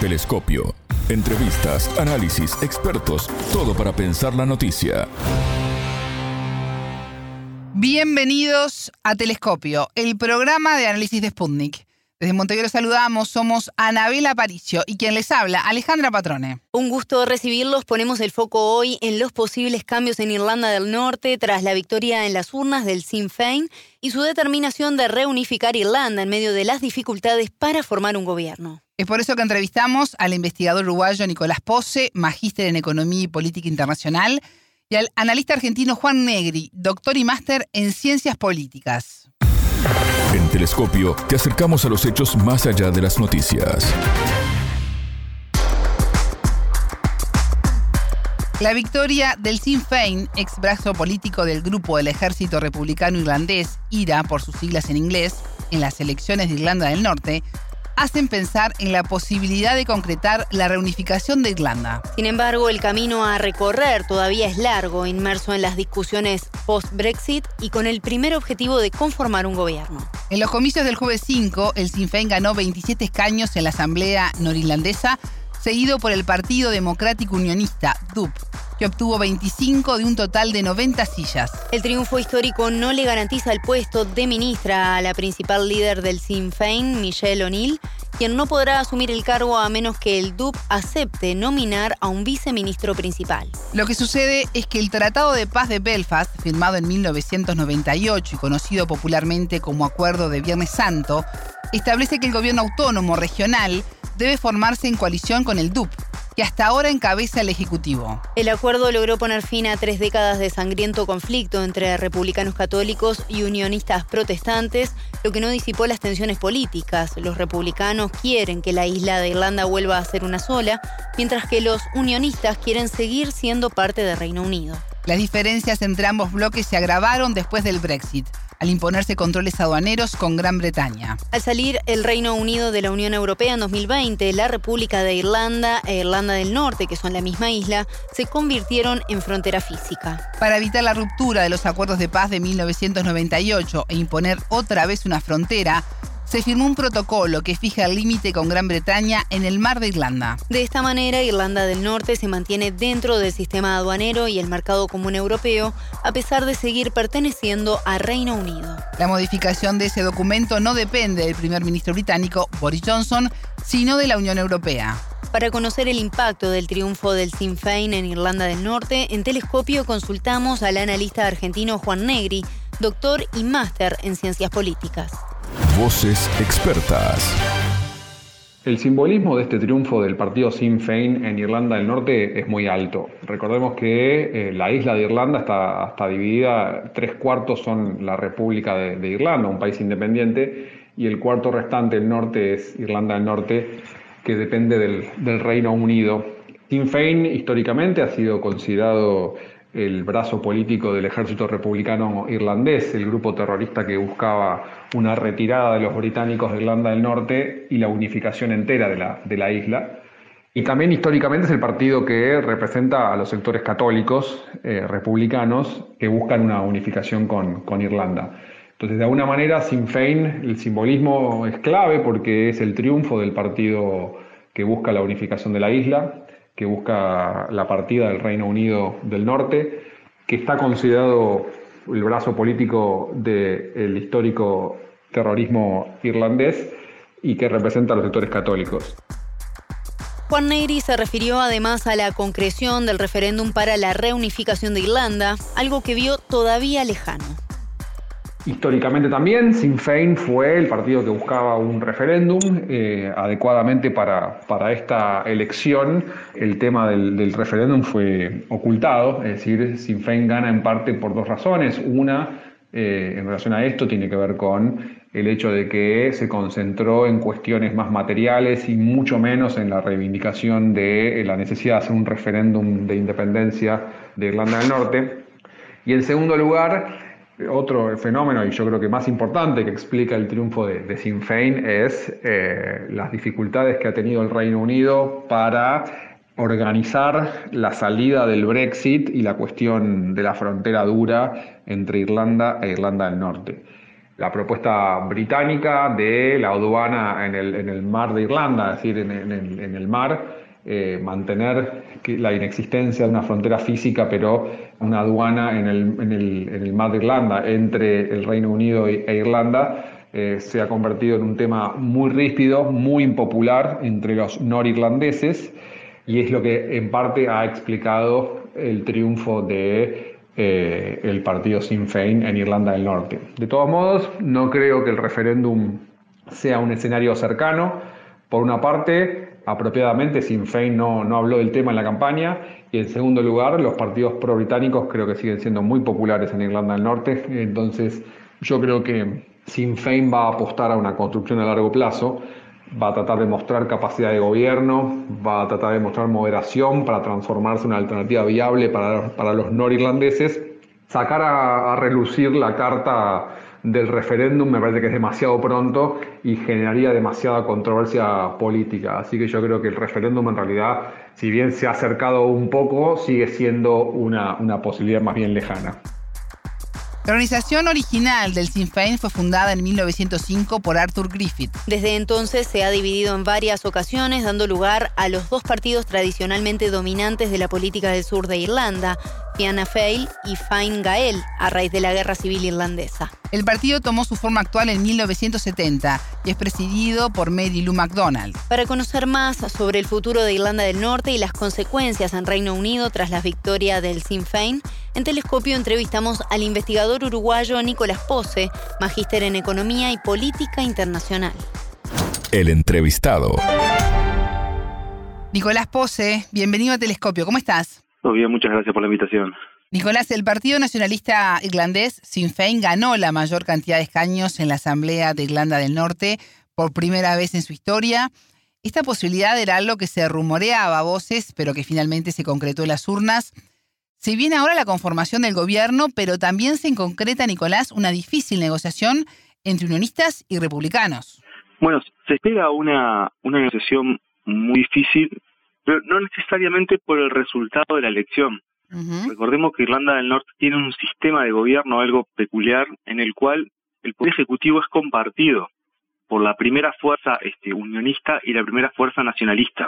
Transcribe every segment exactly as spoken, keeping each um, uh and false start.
Telescopio. Entrevistas, análisis, expertos, todo para pensar la noticia. Bienvenidos a Telescopio, el programa de análisis de Sputnik. Desde Montevideo saludamos, somos Anabela Aparicio y quien les habla, Alejandra Patrone. Un gusto recibirlos. Ponemos el foco hoy en los posibles cambios en Irlanda del Norte tras la victoria en las urnas del Sinn Féin y su determinación de reunificar Irlanda en medio de las dificultades para formar un gobierno. Es por eso que entrevistamos al investigador uruguayo Nicolás Pose, magíster en Economía y Política Internacional, y al analista argentino Juan Negri, doctor y máster en Ciencias Políticas. En Telescopio te acercamos a los hechos más allá de las noticias. La victoria del Sinn Féin, ex brazo político del grupo del Ejército Republicano Irlandés, I R A por sus siglas en inglés, en las elecciones de Irlanda del Norte, hacen pensar en la posibilidad de concretar la reunificación de Irlanda. Sin embargo, el camino a recorrer todavía es largo, inmerso en las discusiones post-Brexit y con el primer objetivo de conformar un gobierno. En los comicios del jueves cinco, el Sinn Féin ganó veintisiete escaños en la Asamblea Norirlandesa, seguido por el Partido Democrático Unionista, D U P, que obtuvo veinticinco de un total de noventa sillas. El triunfo histórico no le garantiza el puesto de ministra a la principal líder del Sinn Féin, Michelle O'Neill, quien no podrá asumir el cargo a menos que el D U P acepte nominar a un viceministro principal. Lo que sucede es que el Tratado de Paz de Belfast, firmado en mil novecientos noventa y ocho y conocido popularmente como Acuerdo de Viernes Santo, establece que el gobierno autónomo regional debe formarse en coalición con el D U P, que hasta ahora encabeza el Ejecutivo. El acuerdo logró poner fin a tres décadas de sangriento conflicto entre republicanos católicos y unionistas protestantes, lo que no disipó las tensiones políticas. Los republicanos quieren que la isla de Irlanda vuelva a ser una sola, mientras que los unionistas quieren seguir siendo parte del Reino Unido. Las diferencias entre ambos bloques se agravaron después del Brexit, al imponerse controles aduaneros con Gran Bretaña. Al salir el Reino Unido de la Unión Europea en dos mil veinte, la República de Irlanda e Irlanda del Norte, que son la misma isla, se convirtieron en frontera física. Para evitar la ruptura de los acuerdos de paz de mil novecientos noventa y ocho e imponer otra vez una frontera, se firmó un protocolo que fija el límite con Gran Bretaña en el mar de Irlanda. De esta manera, Irlanda del Norte se mantiene dentro del sistema aduanero y el mercado común europeo, a pesar de seguir perteneciendo a Reino Unido. La modificación de ese documento no depende del primer ministro británico, Boris Johnson, sino de la Unión Europea. Para conocer el impacto del triunfo del Sinn Féin en Irlanda del Norte, en Telescopio consultamos al analista argentino Juan Negri, doctor y máster en Ciencias Políticas. Voces expertas. El simbolismo de este triunfo del partido Sinn Féin en Irlanda del Norte es muy alto. Recordemos que eh, la isla de Irlanda está, está dividida, tres cuartos son la República de, de Irlanda, un país independiente, y el cuarto restante, el norte, es Irlanda del Norte, que depende del, del Reino Unido. Sinn Féin históricamente ha sido considerado el brazo político del ejército republicano irlandés, el grupo terrorista que buscaba una retirada de los británicos de Irlanda del Norte y la unificación entera de la, de la isla. Y también históricamente es el partido que representa a los sectores católicos eh, republicanos que buscan una unificación con, con Irlanda. Entonces, de alguna manera, Sinn Féin, el simbolismo es clave porque es el triunfo del partido que busca la unificación de la isla, que busca la partida del Reino Unido del Norte, que está considerado el brazo político del histórico terrorismo irlandés y que representa a los sectores católicos. Juan Negri se refirió además a la concreción del referéndum para la reunificación de Irlanda, algo que vio todavía lejano. Históricamente también, Sinn Féin fue el partido que buscaba un referéndum eh, adecuadamente para, para esta elección. El tema del, del referéndum fue ocultado, es decir, Sinn Féin gana en parte por dos razones. Una, eh, en relación a esto, tiene que ver con el hecho de que se concentró en cuestiones más materiales y mucho menos en la reivindicación de la necesidad de hacer un referéndum de independencia de Irlanda del Norte. Y en segundo lugar, otro fenómeno, y yo creo que más importante, que explica el triunfo de, de Sinn Féin es eh, las dificultades que ha tenido el Reino Unido para organizar la salida del Brexit y la cuestión de la frontera dura entre Irlanda e Irlanda del Norte. la propuesta británica de la aduana en el, en el mar de Irlanda, es decir, en, en, el, en el mar, eh, mantener la inexistencia de una frontera física, pero una aduana en el, en el, en el mar de Irlanda entre el Reino Unido e Irlanda, eh, se ha convertido en un tema muy ríspido, muy impopular entre los norirlandeses, y es lo que en parte ha explicado el triunfo de Eh, el partido Sinn Féin en Irlanda del Norte. De todos modos, no creo que el referéndum sea un escenario cercano. Por una parte, apropiadamente, Sinn Féin no, no habló del tema en la campaña, y en segundo lugar, los partidos pro-británicos creo que siguen siendo muy populares en Irlanda del Norte. Entonces, yo creo que Sinn Féin va a apostar a una construcción a largo plazo, va a tratar de mostrar capacidad de gobierno, va a tratar de mostrar moderación para transformarse en una alternativa viable para, para los norirlandeses. Sacar a, a relucir la carta del referéndum me parece que es demasiado pronto y generaría demasiada controversia política. Así que yo creo que el referéndum en realidad, si bien se ha acercado un poco, sigue siendo una, una posibilidad más bien lejana. La organización original del Sinn Féin fue fundada en mil novecientos cinco por Arthur Griffith. Desde entonces se ha dividido en varias ocasiones, dando lugar a los dos partidos tradicionalmente dominantes de la política del sur de Irlanda, Fianna Fáil y Fine Gael, a raíz de la Guerra Civil Irlandesa. El partido tomó su forma actual en mil novecientos setenta y es presidido por Mary Lou McDonald. Para conocer más sobre el futuro de Irlanda del Norte y las consecuencias en Reino Unido tras la victoria del Sinn Féin, en Telescopio entrevistamos al investigador uruguayo Nicolás Pose, magíster en Economía y Política Internacional. El entrevistado. Nicolás Pose, bienvenido a Telescopio. ¿Cómo estás? Todo bien, muchas gracias por la invitación. Nicolás, el Partido Nacionalista Irlandés, Sinn Féin, ganó la mayor cantidad de escaños en la Asamblea de Irlanda del Norte por primera vez en su historia. Esta posibilidad era algo que se rumoreaba a voces, pero que finalmente se concretó en las urnas. Se viene ahora la conformación del gobierno, pero también se concreta, Nicolás, una difícil negociación entre unionistas y republicanos. Bueno, se espera una, una negociación muy difícil, pero no necesariamente por el resultado de la elección. Uh-huh. Recordemos que Irlanda del Norte tiene un sistema de gobierno algo peculiar en el cual el poder ejecutivo es compartido por la primera fuerza este, unionista y la primera fuerza nacionalista,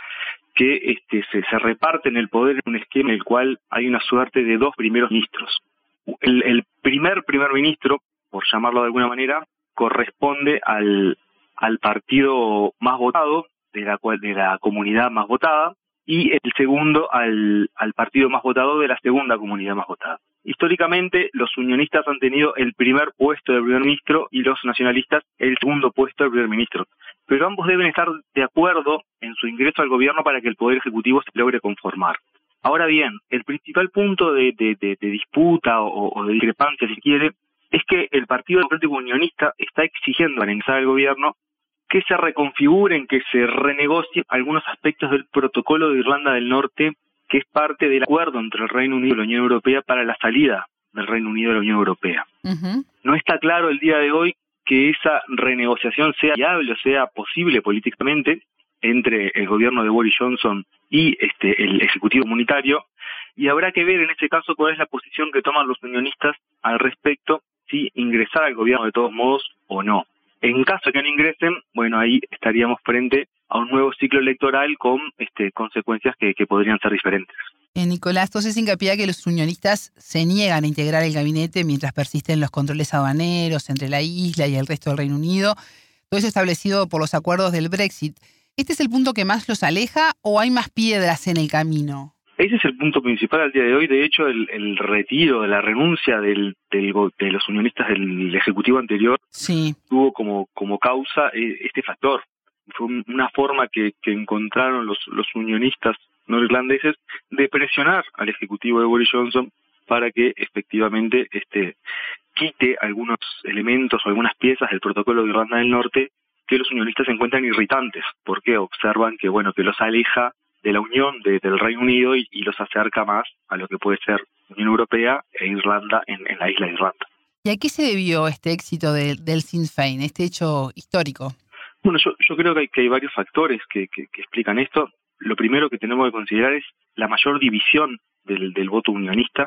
que este, se, se reparten el poder en un esquema en el cual hay una suerte de dos primeros ministros. El, el primer primer ministro, por llamarlo de alguna manera, corresponde al, al partido más votado, de la, cual, de la comunidad más votada, y el segundo al, al partido más votado de la segunda comunidad más votada. Históricamente, los unionistas han tenido el primer puesto de primer ministro y los nacionalistas el segundo puesto de primer ministro. Pero ambos deben estar de acuerdo en su ingreso al gobierno para que el Poder Ejecutivo se logre conformar. Ahora bien, el principal punto de, de, de, de disputa o, o de discrepancia, si quiere, es que el Partido Democrático Unionista está exigiendo al ingresar al gobierno que se reconfiguren, que se renegocien algunos aspectos del protocolo de Irlanda del Norte, que es parte del acuerdo entre el Reino Unido y la Unión Europea para la salida del Reino Unido de la Unión Europea. Uh-huh. No está claro el día de hoy que esa renegociación sea viable o sea posible políticamente entre el gobierno de Boris Johnson y este el Ejecutivo Comunitario, y habrá que ver en ese caso cuál es la posición que toman los unionistas al respecto, si ingresar al gobierno de todos modos o no. En caso de que no ingresen, bueno, ahí estaríamos frente a un nuevo ciclo electoral con este, consecuencias que, que podrían ser diferentes. Eh, Nicolás, entonces hincapié que los unionistas se niegan a integrar el gabinete mientras persisten los controles aduaneros entre la isla y el resto del Reino Unido, todo eso establecido por los acuerdos del Brexit. ¿Este es el punto que más los aleja o hay más piedras en el camino? Ese es el punto principal al día de hoy. De hecho, el, el retiro, la renuncia del, del, de los unionistas del Ejecutivo anterior sí. tuvo como, como causa este factor. Fue una forma que, que encontraron los, los unionistas norirlandeses de presionar al Ejecutivo de Boris Johnson para que efectivamente este, quite algunos elementos o algunas piezas del protocolo de Irlanda del Norte que los unionistas encuentran irritantes, porque observan que, bueno, que los aleja de la unión de, del Reino Unido y, y los acerca más a lo que puede ser Unión Europea e Irlanda en, en la isla de Irlanda. ¿Y a qué se debió este éxito de, del Sinn Féin, este hecho histórico? Bueno, yo, yo creo que hay, que hay varios factores que, que, que explican esto. Lo primero que tenemos que considerar es la mayor división del, del voto unionista.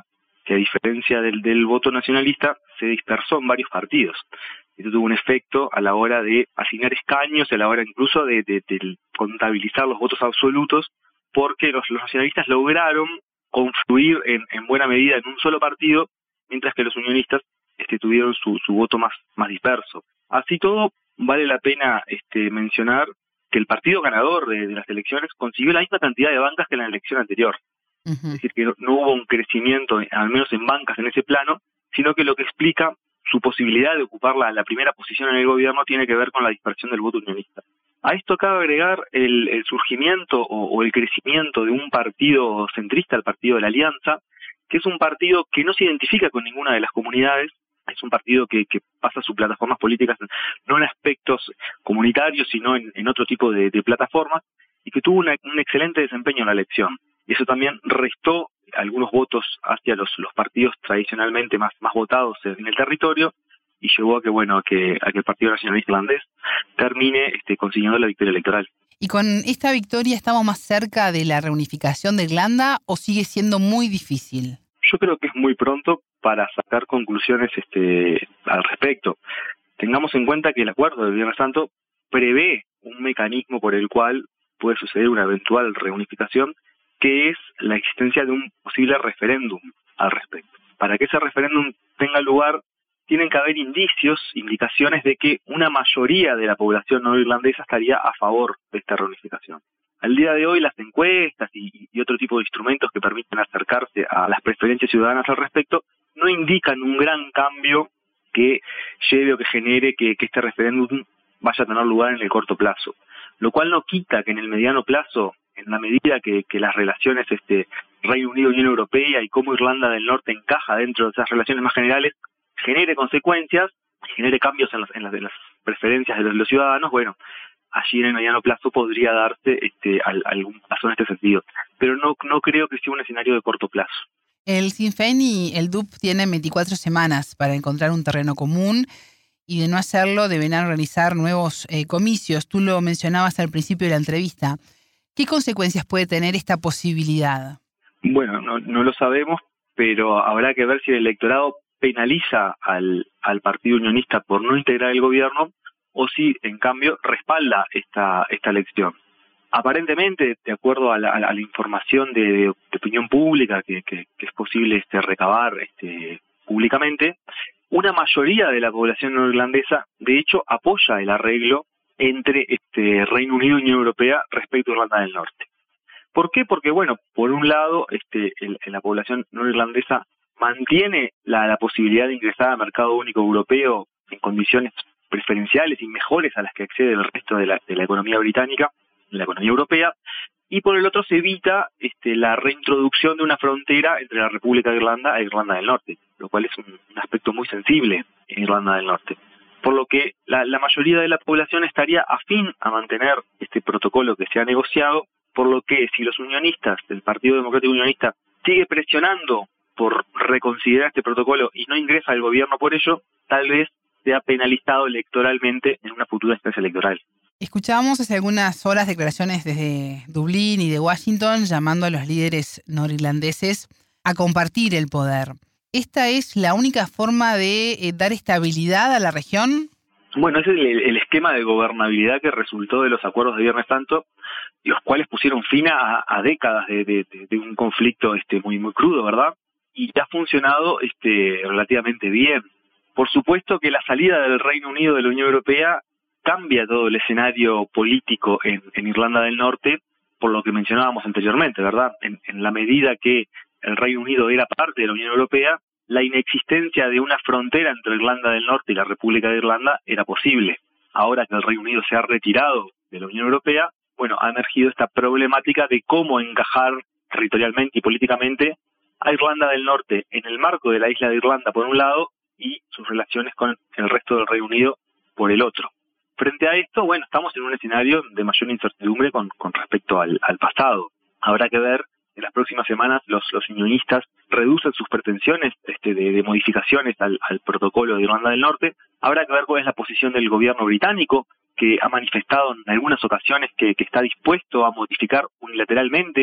que a diferencia del, del voto nacionalista, se dispersó en varios partidos. Esto tuvo un efecto a la hora de asignar escaños, a la hora incluso de, de, de contabilizar los votos absolutos, porque los, los nacionalistas lograron confluir en, en buena medida en un solo partido, mientras que los unionistas este, tuvieron su, su voto más, más disperso. Así todo, vale la pena este, mencionar que el partido ganador de, de las elecciones consiguió la misma cantidad de bancas que en la elección anterior. Uh-huh. Es decir, que no, no hubo un crecimiento, al menos en bancas en ese plano, sino que lo que explica su posibilidad de ocupar la, la primera posición en el gobierno tiene que ver con la dispersión del voto unionista. A esto cabe agregar el, el surgimiento o, o el crecimiento de un partido centrista, el Partido de la Alianza, que es un partido que no se identifica con ninguna de las comunidades. Es un partido que, que basa sus plataformas políticas no en aspectos comunitarios, sino en, en otro tipo de, de plataformas, y que tuvo una, un excelente desempeño en la elección. Y eso también restó algunos votos hacia los, los partidos tradicionalmente más, más votados en el territorio, y llevó a que, bueno, a que, a que el Partido Nacionalista Irlandés termine este, consiguiendo la victoria electoral. ¿Y con esta victoria estamos más cerca de la reunificación de Irlanda o sigue siendo muy difícil? Yo creo que es muy pronto para sacar conclusiones este, al respecto. Tengamos en cuenta que el acuerdo del Viernes Santo prevé un mecanismo por el cual puede suceder una eventual reunificación, que es la existencia de un posible referéndum al respecto. Para que ese referéndum tenga lugar, tienen que haber indicios, indicaciones de que una mayoría de la población no irlandesa estaría a favor de esta reunificación. Al día de hoy, las encuestas y, y otro tipo de instrumentos que permiten acercarse a las preferencias ciudadanas al respecto no indican un gran cambio que lleve o que genere que, que este referéndum vaya a tener lugar en el corto plazo. Lo cual no quita que en el mediano plazo, en la medida que, que las relaciones este, Reino Unido-Unión Europea y cómo Irlanda del Norte encaja dentro de esas relaciones más generales, genere consecuencias, genere cambios en, los, en, las, en las preferencias de los, los ciudadanos, bueno, allí en el mediano plazo podría darse este, al, algún paso en este sentido. Pero no, no creo que sea un escenario de corto plazo. El Sinn Féin y el D U P tienen veinticuatro semanas para encontrar un terreno común y de no hacerlo deberán realizar nuevos eh, comicios. Tú lo mencionabas al principio de la entrevista. ¿Qué consecuencias puede tener esta posibilidad? Bueno, no, no lo sabemos, pero habrá que ver si el electorado penaliza al, al Partido Unionista por no integrar el gobierno o si, en cambio, respalda esta, esta elección. Aparentemente, de acuerdo a la, a la información de, de, de opinión pública que, que, que es posible este, recabar este, públicamente, una mayoría de la población neoirlandesa, de hecho, apoya el arreglo entre este Reino Unido y Unión Europea respecto a Irlanda del Norte. ¿Por qué? Porque, bueno, por un lado, este, el, la población neoirlandesa mantiene la, la posibilidad de ingresar al mercado único europeo en condiciones preferenciales y mejores a las que accede el resto de la, de la economía británica, de la economía europea, y por el otro se evita este, la reintroducción de una frontera entre la República de Irlanda e Irlanda del Norte, lo cual es un, un aspecto muy sensible en Irlanda del Norte. Por lo que la, la mayoría de la población estaría afín a mantener este protocolo que se ha negociado, por lo que si los unionistas, el Partido Democrático Unionista, sigue presionando por reconsiderar este protocolo y no ingresa al gobierno por ello, tal vez sea penalizado electoralmente en una futura instancia electoral. Escuchábamos hace algunas horas declaraciones desde Dublín y de Washington llamando a los líderes norirlandeses a compartir el poder. ¿Esta es la única forma de eh, dar estabilidad a la región? Bueno, ese es el, el esquema de gobernabilidad que resultó de los acuerdos de Viernes Santo, los cuales pusieron fin a, a décadas de, de, de un conflicto este, muy muy crudo, ¿verdad? Y ha funcionado este, relativamente bien. Por supuesto que la salida del Reino Unido de la Unión Europea cambia todo el escenario político en, en Irlanda del Norte, por lo que mencionábamos anteriormente, ¿verdad? En, en la medida que el Reino Unido era parte de la Unión Europea, la inexistencia de una frontera entre Irlanda del Norte y la República de Irlanda era posible. Ahora que el Reino Unido se ha retirado de la Unión Europea, bueno, ha emergido esta problemática de cómo encajar territorialmente y políticamente a Irlanda del Norte en el marco de la isla de Irlanda por un lado y sus relaciones con el resto del Reino Unido por el otro. Frente a esto, bueno, estamos en un escenario de mayor incertidumbre con, con respecto al, al pasado. Habrá que ver en las próximas semanas los, los unionistas reducen sus pretensiones este, de, de modificaciones al, al protocolo de Irlanda del Norte. Habrá que ver cuál es la posición del gobierno británico, que ha manifestado en algunas ocasiones que, que está dispuesto a modificar unilateralmente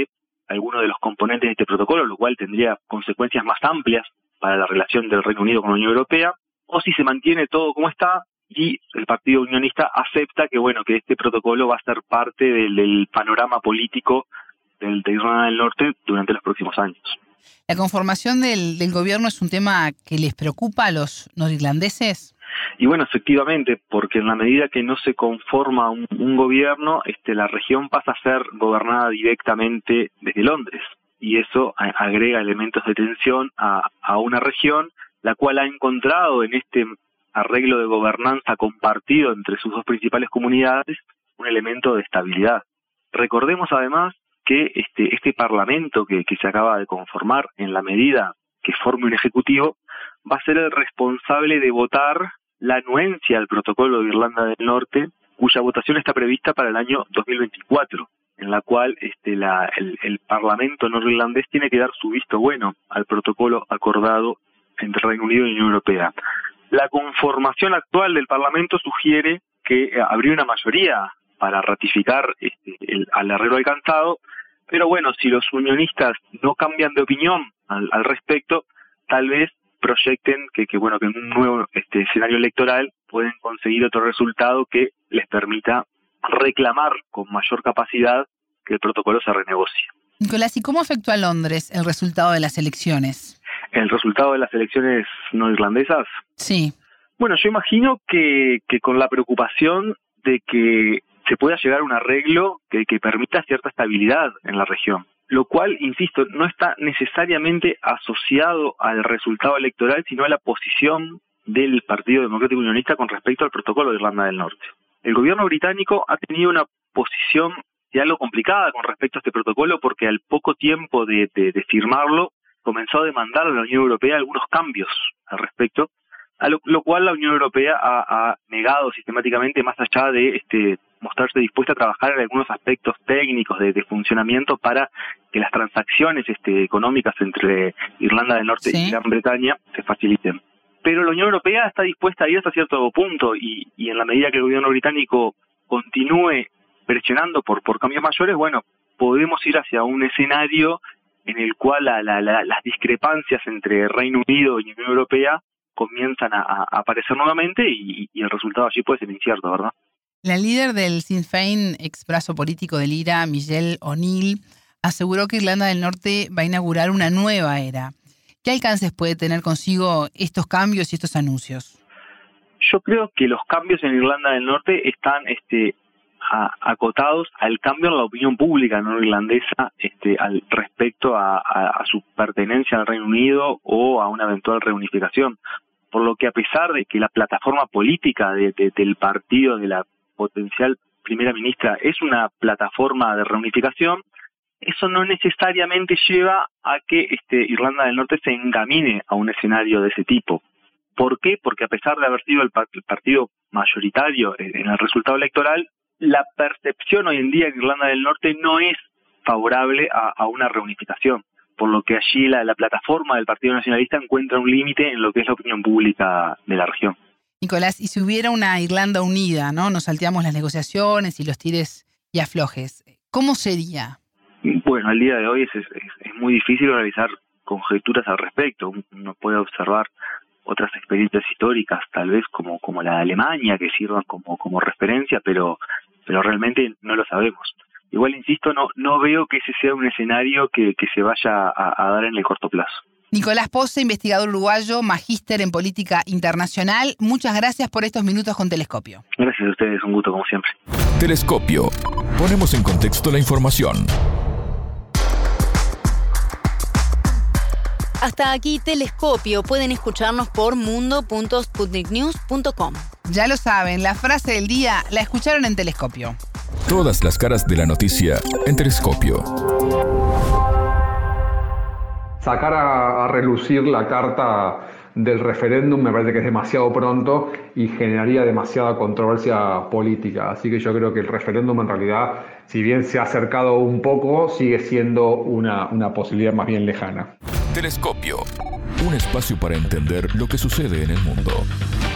alguno de los componentes de este protocolo, lo cual tendría consecuencias más amplias para la relación del Reino Unido con la Unión Europea, o si se mantiene todo como está y el Partido Unionista acepta que bueno que este protocolo va a ser parte del, del panorama político del, de Irlanda del Norte durante los próximos años. ¿La conformación del, del gobierno es un tema que les preocupa a los norirlandeses? Y bueno, efectivamente, porque en la medida que no se conforma un, un gobierno, este, la región pasa a ser gobernada directamente desde Londres. Y eso a, agrega elementos de tensión a, a una región, la cual ha encontrado en este arreglo de gobernanza compartido entre sus dos principales comunidades un elemento de estabilidad. Recordemos además que este, este parlamento que, que se acaba de conformar, en la medida que forme un ejecutivo, va a ser el responsable de votar la anuencia al protocolo de Irlanda del Norte, cuya votación está prevista para el año dos mil veinticuatro, en la cual este, la, el, el Parlamento norirlandés tiene que dar su visto bueno al protocolo acordado entre Reino Unido y Unión Europea. La conformación actual del Parlamento sugiere que eh, habría una mayoría para ratificar este, el, al arreglo alcanzado, pero bueno, si los unionistas no cambian de opinión al, al respecto, tal vez proyecten que, que bueno que en un nuevo este, escenario electoral pueden conseguir otro resultado que les permita reclamar con mayor capacidad que el protocolo se renegocie. Nicolás, ¿y cómo afectó a Londres el resultado de las elecciones? ¿El resultado de las elecciones no irlandesas? Sí. Bueno, yo imagino que, que con la preocupación de que se pueda llegar a un arreglo que, que permita cierta estabilidad en la región, lo cual, insisto, no está necesariamente asociado al resultado electoral, sino a la posición del Partido Democrático Unionista con respecto al protocolo de Irlanda del Norte. El gobierno británico ha tenido una posición ya algo complicada con respecto a este protocolo porque al poco tiempo de, de, de firmarlo comenzó a demandar a la Unión Europea algunos cambios al respecto, a lo, lo cual la Unión Europea ha, ha negado sistemáticamente, más allá de este mostrarse dispuesta a trabajar en algunos aspectos técnicos de, de funcionamiento para que las transacciones este, económicas entre Irlanda del Norte ¿Sí? y Gran Bretaña se faciliten. Pero la Unión Europea está dispuesta a ir hasta cierto punto y, y en la medida que el gobierno británico continúe presionando por, por cambios mayores, bueno, podemos ir hacia un escenario en el cual la, la, la, las discrepancias entre Reino Unido y Unión Europea comienzan a, a aparecer nuevamente y, y el resultado allí puede ser incierto, ¿verdad? La líder del Sinn Féin, ex brazo político del I R A, Michelle O'Neill, aseguró que Irlanda del Norte va a inaugurar una nueva era. ¿Qué alcances puede tener consigo estos cambios y estos anuncios? Yo creo que los cambios en Irlanda del Norte están este, a, acotados al cambio en la opinión pública no irlandesa este, al respecto a, a, a su pertenencia al Reino Unido o a una eventual reunificación. Por lo que a pesar de que la plataforma política de, de, del partido de la potencial primera ministra es una plataforma de reunificación, eso no necesariamente lleva a que este, Irlanda del Norte se encamine a un escenario de ese tipo. ¿Por qué? Porque a pesar de haber sido el, el partido mayoritario en el resultado electoral, la percepción hoy en día en Irlanda del Norte no es favorable a, a una reunificación, por lo que allí la, la plataforma del Partido Nacionalista encuentra un límite en lo que es la opinión pública de la región. Nicolás, y si hubiera una Irlanda unida, ¿no? Nos salteamos las negociaciones y los tires y aflojes, ¿cómo sería? Bueno, al día de hoy es, es, es muy difícil realizar conjeturas al respecto. Uno puede observar otras experiencias históricas, tal vez como, como la de Alemania, que sirvan como, como referencia, pero, pero realmente no lo sabemos. Igual, insisto, no, no veo que ese sea un escenario que, que se vaya a, a dar en el corto plazo. Nicolás Posse, investigador uruguayo, magíster en política internacional. Muchas gracias por estos minutos con Telescopio. Gracias a ustedes, un gusto como siempre. Telescopio. Ponemos en contexto la información. Hasta aquí Telescopio. Pueden escucharnos por mundo punto sputnik news punto com. Ya lo saben, la frase del día la escucharon en Telescopio. Todas las caras de la noticia en Telescopio. Sacar a, a relucir la carta del referéndum me parece que es demasiado pronto y generaría demasiada controversia política. Así que yo creo que el referéndum en realidad, si bien se ha acercado un poco, sigue siendo una, una posibilidad más bien lejana. Telescopio. Un espacio para entender lo que sucede en el mundo.